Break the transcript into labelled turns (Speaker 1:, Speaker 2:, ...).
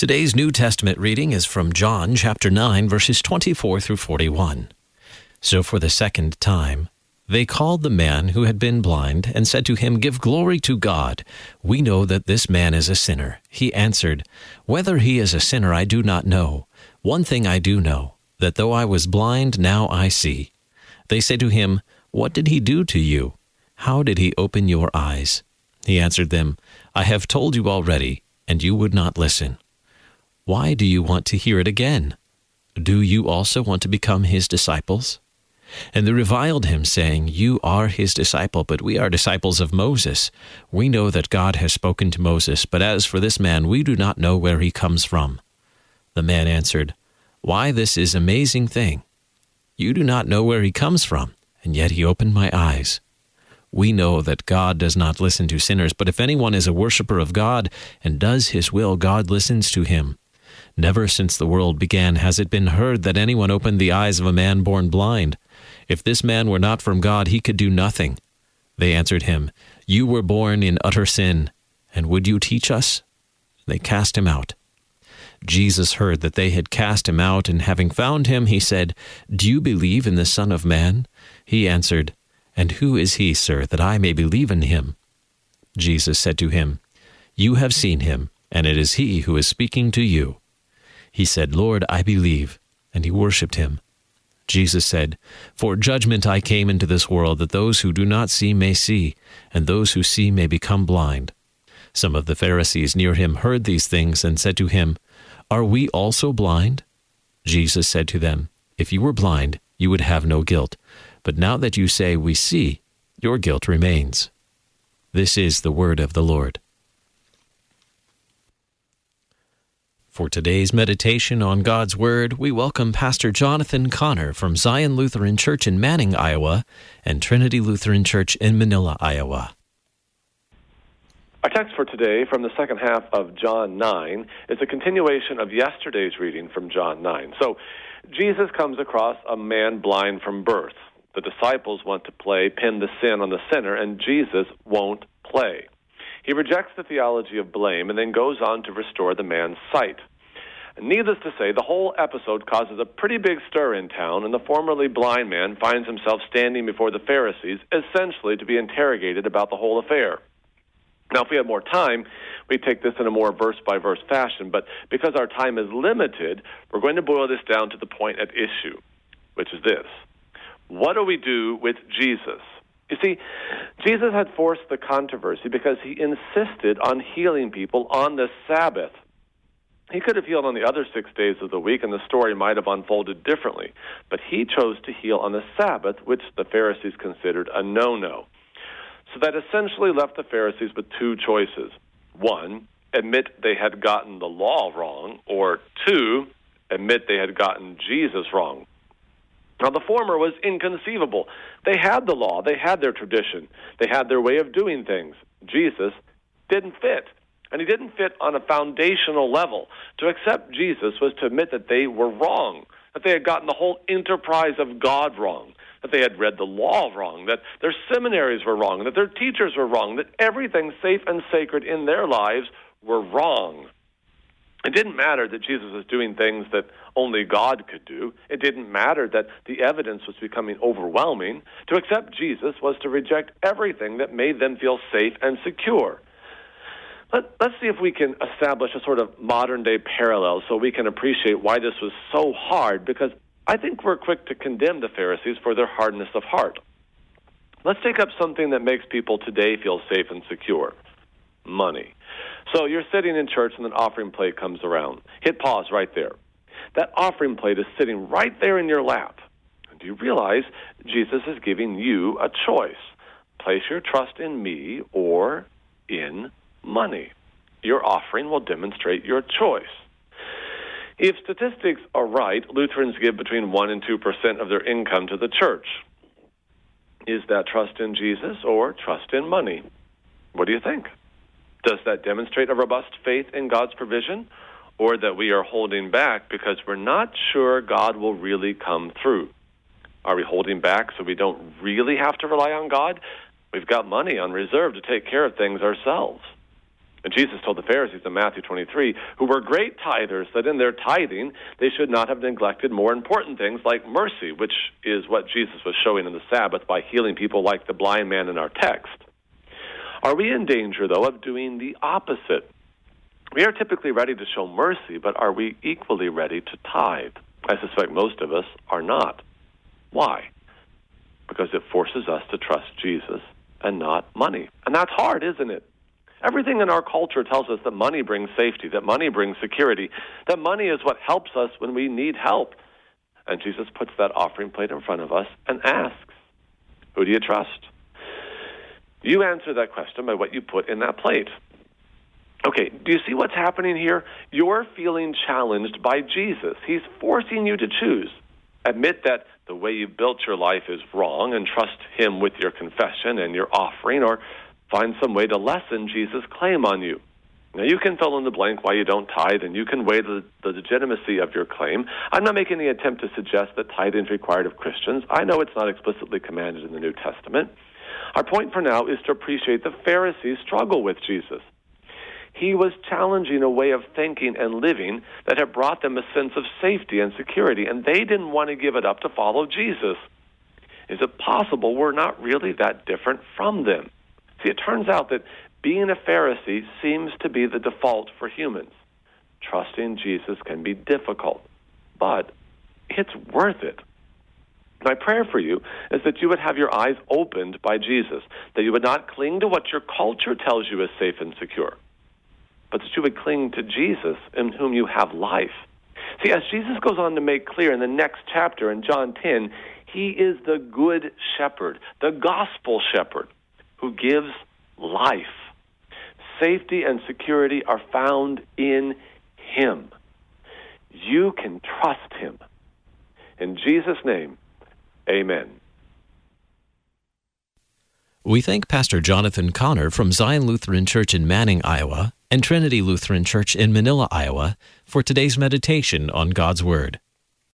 Speaker 1: Today's New Testament reading is from John chapter 9, verses 24 through 41. So for the second time, they called the man who had been blind and said to him, "Give glory to God. We know that this man is a sinner." He answered, "Whether he is a sinner I do not know. One thing I do know, that though I was blind, now I see." They said to him, "What did he do to you? How did he open your eyes?" He answered them, "I have told you already, and you would not listen. Why do you want to hear it again? Do you also want to become his disciples?" And they reviled him, saying, "You are his disciple, but we are disciples of Moses. We know that God has spoken to Moses, but as for this man, we do not know where he comes from." The man answered, "Why, this is an amazing thing. You do not know where he comes from, and yet he opened my eyes. We know that God does not listen to sinners, but if anyone is a worshiper of God and does his will, God listens to him. Never since the world began has it been heard that anyone opened the eyes of a man born blind. If this man were not from God, he could do nothing." They answered him, "You were born in utter sin, and would you teach us?" They cast him out. Jesus heard that they had cast him out, and having found him, he said, "Do you believe in the Son of Man?" He answered, "And who is he, sir, that I may believe in him?" Jesus said to him, "You have seen him, and it is he who is speaking to you." He said, "Lord, I believe," and he worshipped him. Jesus said, "For judgment I came into this world, that those who do not see may see, and those who see may become blind." Some of the Pharisees near him heard these things and said to him, "Are we also blind?" Jesus said to them, "If you were blind, you would have no guilt. But now that you say, 'We see,' your guilt remains." This is the word of the Lord. For today's meditation on God's Word, we welcome Pastor Jonathan Connor from Zion Lutheran Church in Manning, Iowa, and Trinity Lutheran Church in Manila, Iowa.
Speaker 2: Our text for today from the second half of John 9 is a continuation of yesterday's reading from John 9. So Jesus comes across a man blind from birth. The disciples want to play pin the sin on the sinner, and Jesus won't play. He rejects the theology of blame and then goes on to restore the man's sight. Needless to say, the whole episode causes a pretty big stir in town, and the formerly blind man finds himself standing before the Pharisees, essentially to be interrogated about the whole affair. Now, if we had more time, we'd take this in a more verse-by-verse fashion, but because our time is limited, we're going to boil this down to the point at issue, which is this. What do we do with Jesus? You see, Jesus had forced the controversy because he insisted on healing people on the Sabbath. He could have healed on the other 6 days of the week, and the story might have unfolded differently. But he chose to heal on the Sabbath, which the Pharisees considered a no-no. So that essentially left the Pharisees with two choices. One, admit they had gotten the law wrong, or two, admit they had gotten Jesus wrong. Now, the former was inconceivable. They had the law, they had their tradition, they had their way of doing things. Jesus didn't fit, and he didn't fit on a foundational level. To accept Jesus was to admit that they were wrong, that they had gotten the whole enterprise of God wrong, that they had read the law wrong, that their seminaries were wrong, that their teachers were wrong, that everything safe and sacred in their lives were wrong. It didn't matter that Jesus was doing things that only God could do. It didn't matter that the evidence was becoming overwhelming. To accept Jesus was to reject everything that made them feel safe and secure. Let's see if we can establish a sort of modern-day parallel so we can appreciate why this was so hard, because I think we're quick to condemn the Pharisees for their hardness of heart. Let's take up something that makes people today feel safe and secure: money. So you're sitting in church and an offering plate comes around. Hit pause right there. That offering plate is sitting right there in your lap. Do you realize Jesus is giving you a choice? Place your trust in me or in money. Your offering will demonstrate your choice. If statistics are right, Lutherans give between 1% and 2% of their income to the church. Is that trust in Jesus or trust in money? What do you think? Does that demonstrate a robust faith in God's provision, or that we are holding back because we're not sure God will really come through? Are we holding back so we don't really have to rely on God? We've got money on reserve to take care of things ourselves. And Jesus told the Pharisees in Matthew 23, who were great tithers, that in their tithing they should not have neglected more important things like mercy, which is what Jesus was showing in the Sabbath by healing people like the blind man in our text. Are we in danger, though, of doing the opposite? We are typically ready to show mercy, but are we equally ready to tithe? I suspect most of us are not. Why? Because it forces us to trust Jesus and not money. And that's hard, isn't it? Everything in our culture tells us that money brings safety, that money brings security, that money is what helps us when we need help. And Jesus puts that offering plate in front of us and asks, who do you trust? You answer that question by what you put in that plate. Okay, do you see what's happening here? You're feeling challenged by Jesus. He's forcing you to choose. Admit that the way you built your life is wrong and trust him with your confession and your offering, or find some way to lessen Jesus' claim on you. Now, you can fill in the blank why you don't tithe, and you can weigh the legitimacy of your claim. I'm not making any attempt to suggest that tithing is required of Christians. I know it's not explicitly commanded in the New Testament. Our point for now is to appreciate the Pharisees' struggle with Jesus. He was challenging a way of thinking and living that had brought them a sense of safety and security, and they didn't want to give it up to follow Jesus. Is it possible we're not really that different from them? See, it turns out that being a Pharisee seems to be the default for humans. Trusting Jesus can be difficult, but it's worth it. My prayer for you is that you would have your eyes opened by Jesus, that you would not cling to what your culture tells you is safe and secure, but that you would cling to Jesus in whom you have life. See, as Jesus goes on to make clear in the next chapter in John 10, he is the good shepherd, the gospel shepherd, who gives life. Safety and security are found in him. You can trust him. In Jesus' name, amen.
Speaker 1: We thank Pastor Jonathan Connor from Zion Lutheran Church in Manning, Iowa, and Trinity Lutheran Church in Manila, Iowa, for today's meditation on God's Word.